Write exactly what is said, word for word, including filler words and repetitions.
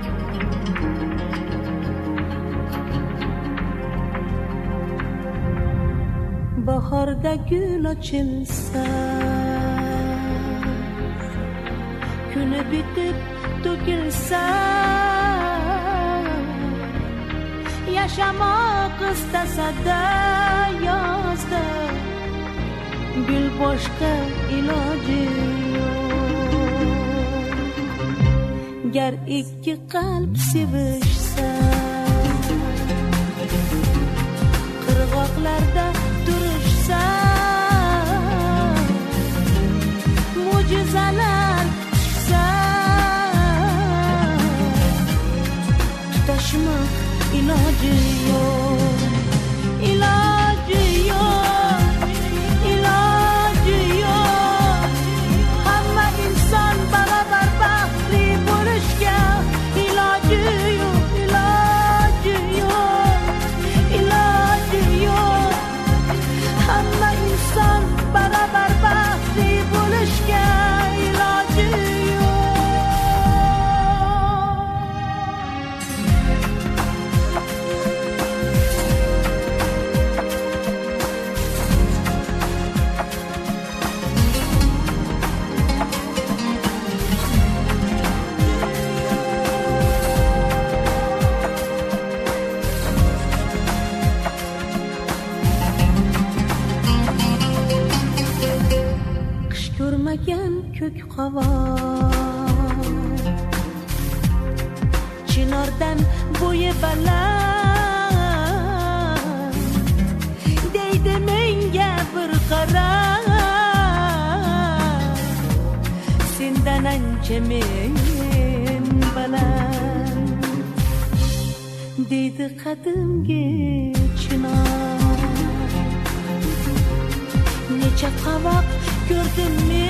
bahorda gul ochilsa, kuni bitib to'kilsa, yashamoq istasada yozda gul boshqa iloji yo'q. Gar ikki qalb sevishsa, qirg'oqlarda turishsa, mo'jizalar kutishsa, tutashmoq iloji yo'q, iloji yo'q, iloji yo'q. Hamma inson barobar baxtli bo'lishga iloji yo'q, iloji yo'q, iloji yo'q. Hamma inson barobar baxtli bo'lishga iloji yo'q. Qish ko'rmagan ko'k qovoq, chinordan bo'yi baland, deydi menga bir qarab, sendan ancha men baland, deydi qadimgi chinor. Necha qovoq ko'rdim men